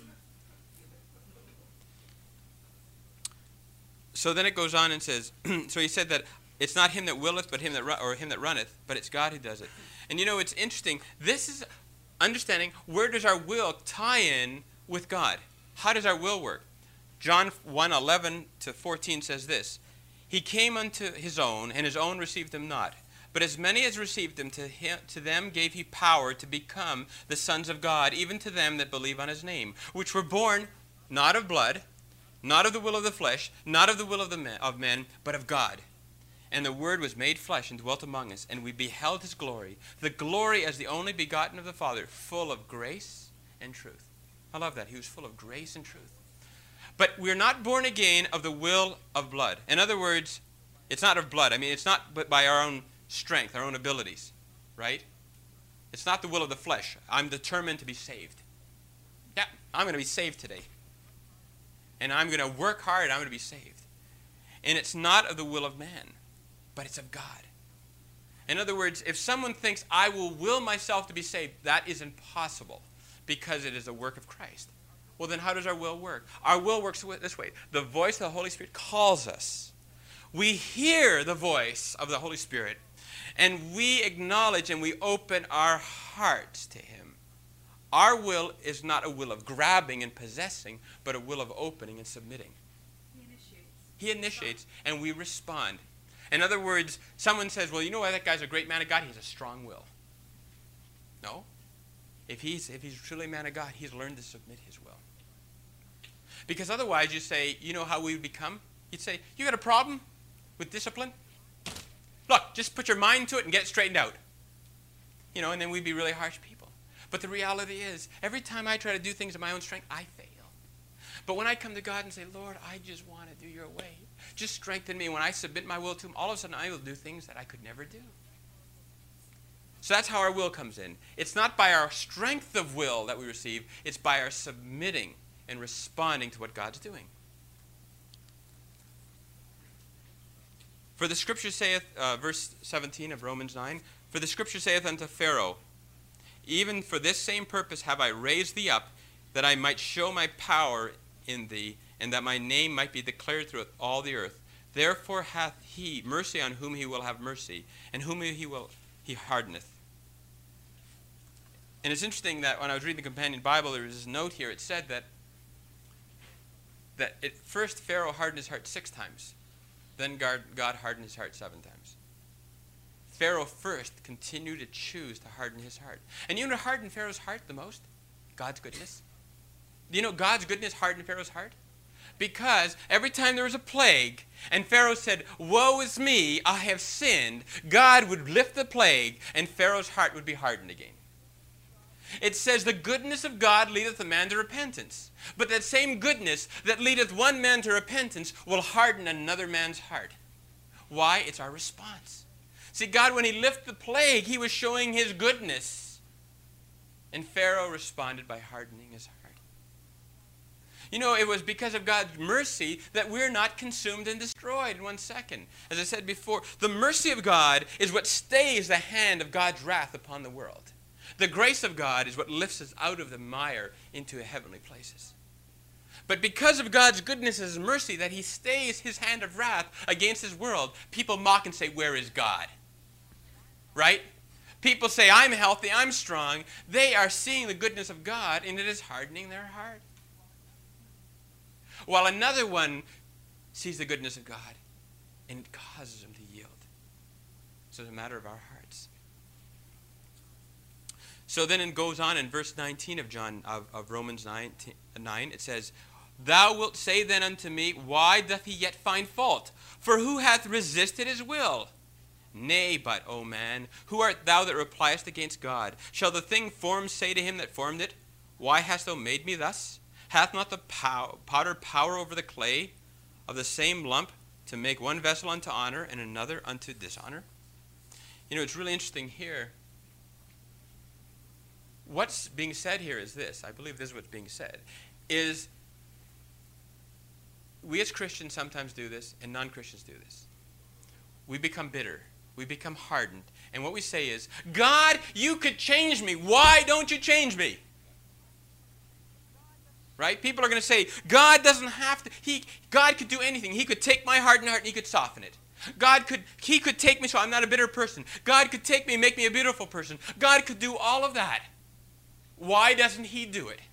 So then it goes on and says, so he said that it's not him that willeth, but him that runneth, but it's God who does it. And it's interesting. This is understanding where does our will tie in with God? How does our will work? John 1:11-14 says this: He came unto his own, and his own received him not. But as many as received him, to them gave he power to become the sons of God, even to them that believe on his name, which were born not of blood, not of the will of the flesh, not of the will of men, but of God. And the Word was made flesh and dwelt among us, and we beheld his glory, the glory as the only begotten of the Father, full of grace and truth. I love that. He was full of grace and truth. But we're not born again of the will of blood. In other words, it's not of blood. I mean, it's not but by our own strength, our own abilities, right? It's not the will of the flesh. I'm determined to be saved. Yeah, I'm going to be saved today. And I'm going to work hard, I'm going to be saved. And it's not of the will of man, but it's of God. In other words, if someone thinks, I will myself to be saved, that is impossible because it is a work of Christ. Well, then how does our will work? Our will works this way. The voice of the Holy Spirit calls us. We hear the voice of the Holy Spirit, and we acknowledge and we open our hearts to Him. Our will is not a will of grabbing and possessing, but a will of opening and submitting. He initiates, and we respond. In other words, someone says, well, you know what, that guy's a great man of God, he has a strong will. No. If he's truly a man of God, he's learned to submit his will. Because otherwise you say, you know how we would become? You'd say, you got a problem with discipline? Look, just put your mind to it and get it straightened out. And then we'd be really harsh people. But the reality is, every time I try to do things in my own strength, I fail. But when I come to God and say, Lord, I just want to do your way, just strengthen me. When I submit my will to Him, all of a sudden I will do things that I could never do. So that's how our will comes in. It's not by our strength of will that we receive. It's by our submitting and responding to what God's doing. For the Scripture saith, verse 17 of Romans 9, for the Scripture saith unto Pharaoh, even for this same purpose have I raised thee up, that I might show my power in thee, and that my name might be declared throughout all the earth. Therefore hath he mercy on whom he will have mercy, and whom he hardeneth. And it's interesting that when I was reading the Companion Bible, there was this note here. It said that at first Pharaoh hardened his heart 6 times. Then God hardened his heart 7 times. Pharaoh first continued to choose to harden his heart. And you know what hardened Pharaoh's heart the most? God's goodness. Do you know God's goodness hardened Pharaoh's heart? Because every time there was a plague, and Pharaoh said, woe is me, I have sinned, God would lift the plague, and Pharaoh's heart would be hardened again. It says, the goodness of God leadeth a man to repentance. But that same goodness that leadeth one man to repentance will harden another man's heart. Why? It's our response. See, God, when He lifted the plague, He was showing His goodness. And Pharaoh responded by hardening his heart. It was because of God's mercy that we're not consumed and destroyed in 1 second. As I said before, the mercy of God is what stays the hand of God's wrath upon the world. The grace of God is what lifts us out of the mire into heavenly places. But because of God's goodness and his mercy, that he stays his hand of wrath against his world, people mock and say, where is God? Right? People say, I'm healthy, I'm strong. They are seeing the goodness of God, and it is hardening their heart. While another one sees the goodness of God, and it causes them to yield. So it's a matter of our hearts. So then it goes on in verse 19 of Romans 9, it says, Thou wilt say then unto me, Why doth he yet find fault? For who hath resisted his will? Nay, but, O man, who art thou that repliest against God? Shall the thing formed say to him that formed it, Why hast thou made me thus? Hath not the potter power over the clay of the same lump to make one vessel unto honor and another unto dishonor? You know, it's really interesting here. What's being said here is this. I believe this is what's being said. Is we as Christians sometimes do this, and non-Christians do this. We become bitter. We become hardened. And what we say is, God, you could change me. Why don't you change me? Right? People are going to say, God doesn't have to. God could do anything. He could take my hardened heart and he could soften it. He could take me so I'm not a bitter person. God could take me and make me a beautiful person. God could do all of that. Why doesn't he do it?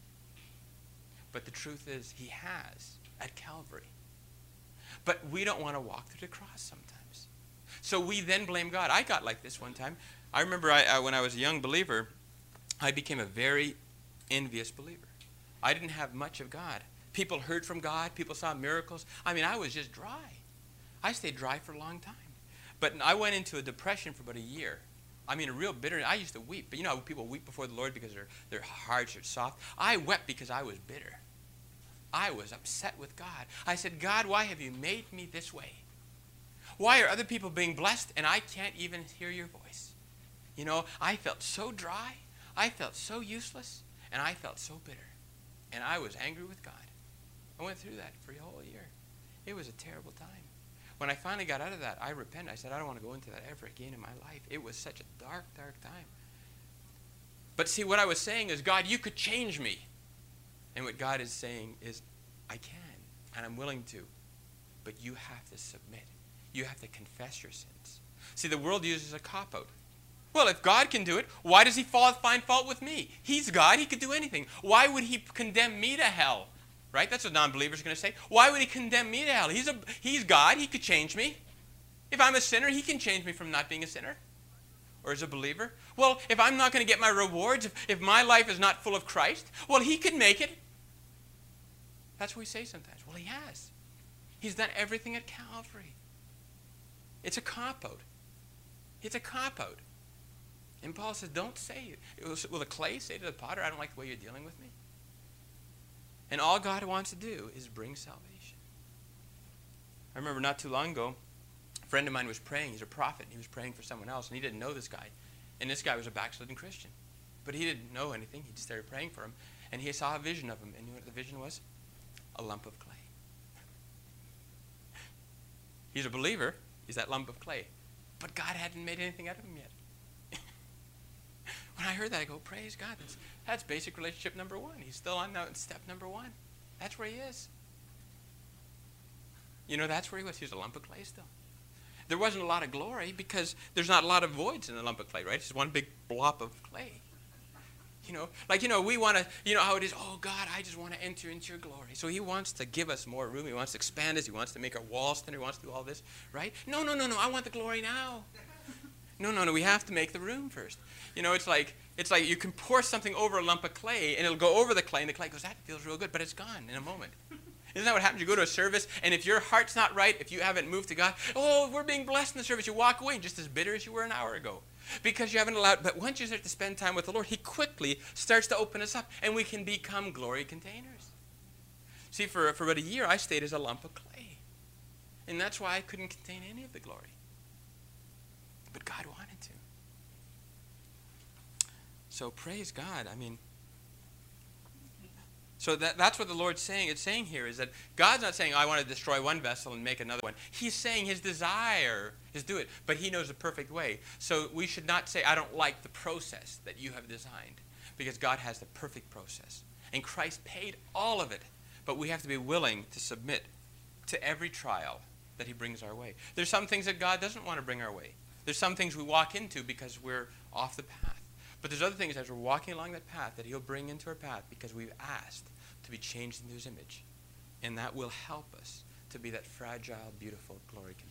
But the truth is, he has at Calvary. But we don't want to walk through the cross sometimes. So we then blame God. I got like this one time. I remember when I was a young believer, I became a very envious believer. I didn't have much of God. People heard from God. People saw miracles. I mean, I was just dry. I stayed dry for a long time. But I went into a depression for about a year. I mean, a real bitterness. I used to weep. But you know how people weep before the Lord because their hearts are soft? I wept because I was bitter. I was upset with God. I said, God, why have you made me this way? Why are other people being blessed and I can't even hear your voice? You know, I felt so dry. I felt so useless. And I felt so bitter. And I was angry with God. I went through that for a whole year. It was a terrible time. When I finally got out of that, I repented. I said, I don't want to go into that ever again in my life. It was such a dark, dark time. But see, what I was saying is, God, you could change me. And what God is saying is, I can, and I'm willing to. But you have to submit. You have to confess your sins. See, the world uses a cop-out. Well, if God can do it, why does he find fault with me? He's God. He could do anything. Why would he condemn me to hell? Right? That's what non-believers are going to say. Why would he condemn me to hell? He's God. He could change me. If I'm a sinner, he can change me from not being a sinner. Or as a believer. Well, if I'm not going to get my rewards, if my life is not full of Christ, well, he could make it. That's what we say sometimes. Well, he has. He's done everything at Calvary. It's a cop-out. It's a cop-out. And Paul says, don't say it. Will the clay say to the potter, I don't like the way you're dealing with me? And all God wants to do is bring salvation. I remember not too long ago, a friend of mine was praying. He's a prophet. And he was praying for someone else, and he didn't know this guy. And this guy was a backslidden Christian. But he didn't know anything. He just started praying for him. And he saw a vision of him. And you know what the vision was? A lump of clay. He's a believer. He's that lump of clay. But God hadn't made anything out of him yet. When I heard that, I go, praise God. That's basic relationship number one. He's still on step number one. That's where he is. You know, that's where he was. He was a lump of clay still. There wasn't a lot of glory because there's not a lot of voids in the lump of clay, right? It's just one big blob of clay. You know, like, you know, we want to, you know how it is, oh, God, I just want to enter into your glory. So he wants to give us more room. He wants to expand us. He wants to make our walls thinner. He wants to do all this, right? No, I want the glory now. No, we have to make the room first. You know, it's like you can pour something over a lump of clay, and it'll go over the clay, and the clay goes, that feels real good, but it's gone in a moment. Isn't that what happens? You go to a service, and if your heart's not right, if you haven't moved to God, oh, we're being blessed in the service, you walk away just as bitter as you were an hour ago. Because you haven't allowed, but once you start to spend time with the Lord, he quickly starts to open us up, and we can become glory containers. See, for about a year, I stayed as a lump of clay. And that's why I couldn't contain any of the glory. But God wanted to. So praise God. I mean, so that's what the Lord's saying. It's saying here is that God's not saying, I want to destroy one vessel and make another one. He's saying his desire is do it. But he knows the perfect way. So we should not say, I don't like the process that you have designed. Because God has the perfect process. And Christ paid all of it. But we have to be willing to submit to every trial that he brings our way. There's some things that God doesn't want to bring our way. There's some things we walk into because we're off the path. But there's other things as we're walking along that path that he'll bring into our path because we've asked to be changed into his image. And that will help us to be that fragile, beautiful glory container.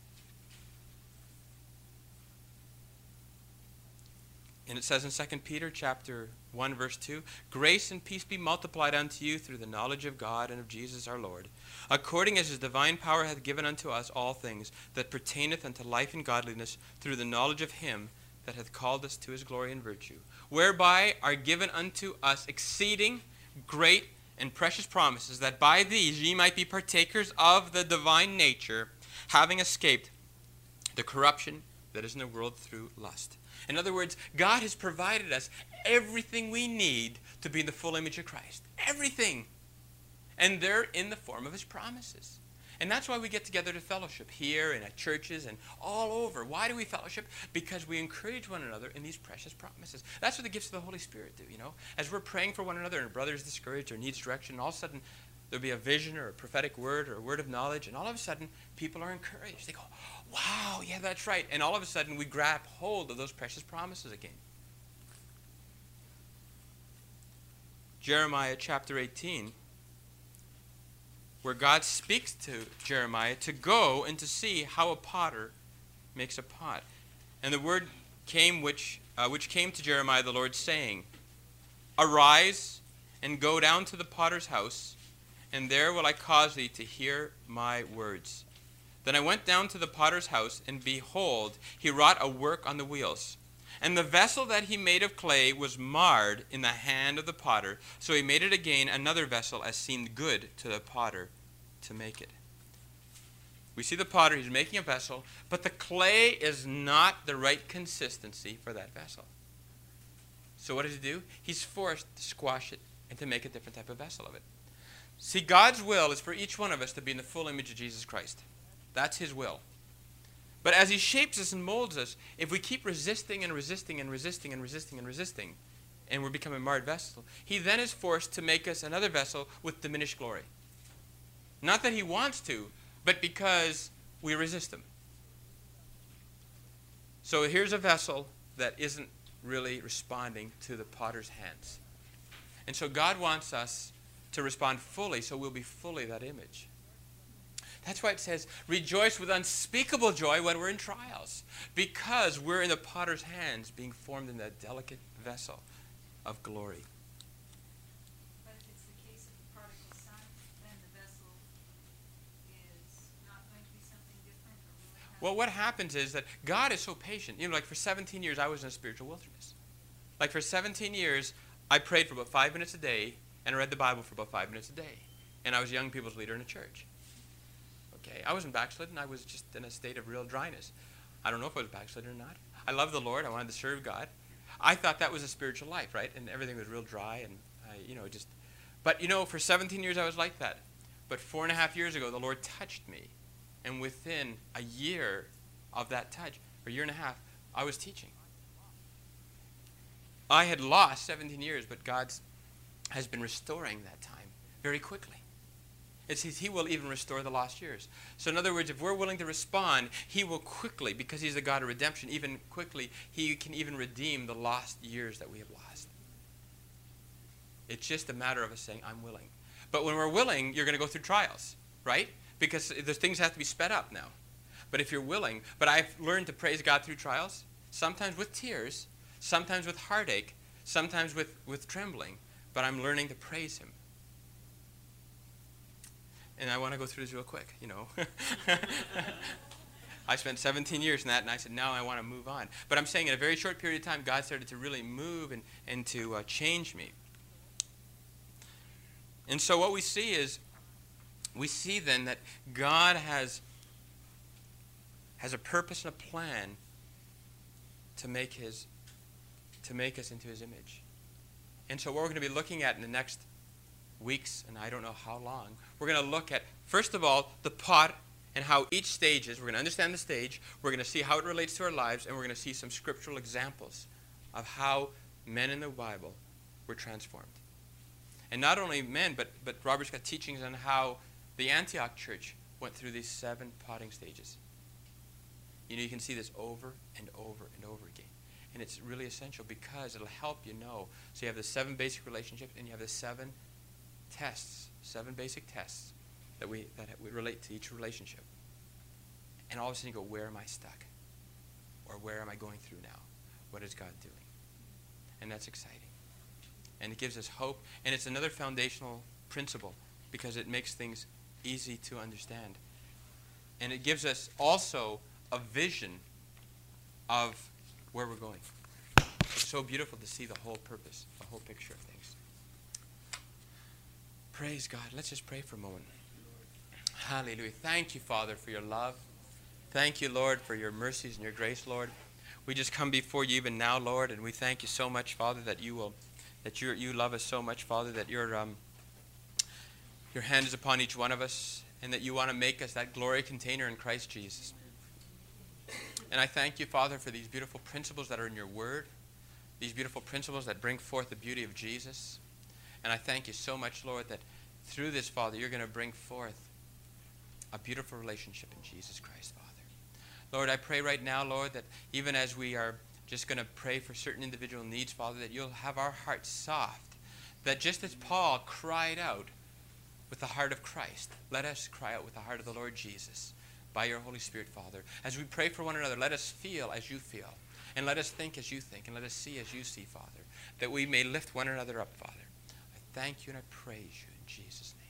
And it says in 2 Peter chapter 1, verse 2, "Grace and peace be multiplied unto you through the knowledge of God and of Jesus our Lord, according as his divine power hath given unto us all things that pertaineth unto life and godliness, through the knowledge of him that hath called us to his glory and virtue, whereby are given unto us exceeding great and precious promises, that by these ye might be partakers of the divine nature, having escaped the corruption that is in the world through lust." In other words, God has provided us everything we need to be in the full image of Christ. Everything. And they're in the form of his promises. And that's why we get together to fellowship here and at churches and all over. Why do we fellowship? Because we encourage one another in these precious promises. That's what the gifts of the Holy Spirit do, you know. As we're praying for one another and a brother is discouraged or needs direction, all of a sudden there'll be a vision or a prophetic word or a word of knowledge, and all of a sudden people are encouraged. They go, wow, yeah, that's right. And all of a sudden we grab hold of those precious promises again. Jeremiah chapter 18, where God speaks to Jeremiah to go and to see how a potter makes a pot. And the word came which came to Jeremiah the Lord, saying, "Arise and go down to the potter's house, and there will I cause thee to hear my words." Then I went down to the potter's house, and behold, he wrought a work on the wheels. And the vessel that he made of clay was marred in the hand of the potter. So he made it again another vessel, as seemed good to the potter to make it. We see the potter, he's making a vessel, but the clay is not the right consistency for that vessel. So what does he do? He's forced to squash it and to make a different type of vessel of it. See, God's will is for each one of us to be in the full image of Jesus Christ. That's his will. But as he shapes us and molds us, if we keep resisting and resisting and resisting and resisting and resisting, and we're becoming a marred vessel, he then is forced to make us another vessel with diminished glory. Not that he wants to, but because we resist him. So here's a vessel that isn't really responding to the potter's hands. And so God wants us to respond fully, so we'll be fully that image. That's why it says, rejoice with unspeakable joy when we're in trials, because we're in the potter's hands being formed in that delicate vessel of glory. But if it's the case of the prodigal son, then the vessel is not going to be something different? Or will it have Well, what happens is that God is so patient. You know, like for 17 years, I was in a spiritual wilderness. Like for 17 years, I prayed for about 5 minutes a day and read the Bible for about 5 minutes a day. And I was a young people's leader in a church. Okay, I wasn't backslidden. I was just in a state of real dryness. I don't know if I was backslidden or not. I loved the Lord. I wanted to serve God. I thought that was a spiritual life, right? And everything was real dry and, just... But, for 17 years I was like that. But 4.5 years ago, the Lord touched me. And within a year of that touch, or a year and a half, I was teaching. I had lost 17 years, but God has been restoring that time very quickly. He will even restore the lost years. So in other words, if we're willing to respond, he will quickly, because he's the God of redemption, even quickly, he can even redeem the lost years that we have lost. It's just a matter of us saying, I'm willing. But when we're willing, you're going to go through trials, right? Because the things have to be sped up now. But if you're willing, but I've learned to praise God through trials, sometimes with tears, sometimes with heartache, sometimes with trembling, but I'm learning to praise him. And I want to go through this real quick, I spent 17 years in that, and I said, now I want to move on. But I'm saying in a very short period of time, God started to really move and to change me. And so what we see then that God has a purpose and a plan to make us into his image. And so what we're going to be looking at in the next weeks, and I don't know how long, we're going to look at, first of all, the pot and how each stage is. We're going to understand the stage. We're going to see how it relates to our lives, and we're going to see some scriptural examples of how men in the Bible were transformed. And not only men, but Robert's got teachings on how the Antioch church went through these 7 potting stages. You can see this over and over and over again. And it's really essential because it'll help you know. So you have the 7 basic relationships, and you have the 7 tests, 7 basic tests that we relate to each relationship. And all of a sudden you go, where am I stuck? Or where am I going through now? What is God doing? And that's exciting. And it gives us hope. And it's another foundational principle because it makes things easy to understand. And it gives us also a vision of where we're going. It's so beautiful to see the whole purpose, the whole picture of things. Praise God. Let's just pray for a moment. Hallelujah. Thank you, Father, for your love. Thank you, Lord, for your mercies and your grace, Lord. We just come before you even now, Lord, and we thank you so much, Father, that you love us so much, Father, that your hand is upon each one of us, and that you want to make us that glory container in Christ Jesus. And I thank you, Father, for these beautiful principles that are in your word, these beautiful principles that bring forth the beauty of Jesus. And I thank you so much, Lord, that through this, Father, you're going to bring forth a beautiful relationship in Jesus Christ, Father. Lord, I pray right now, Lord, that even as we are just going to pray for certain individual needs, Father, that you'll have our hearts soft, that just as Paul cried out with the heart of Christ, let us cry out with the heart of the Lord Jesus by your Holy Spirit, Father. As we pray for one another, let us feel as you feel, and let us think as you think, and let us see as you see, Father, that we may lift one another up, Father. I thank you and I praise you in Jesus' name.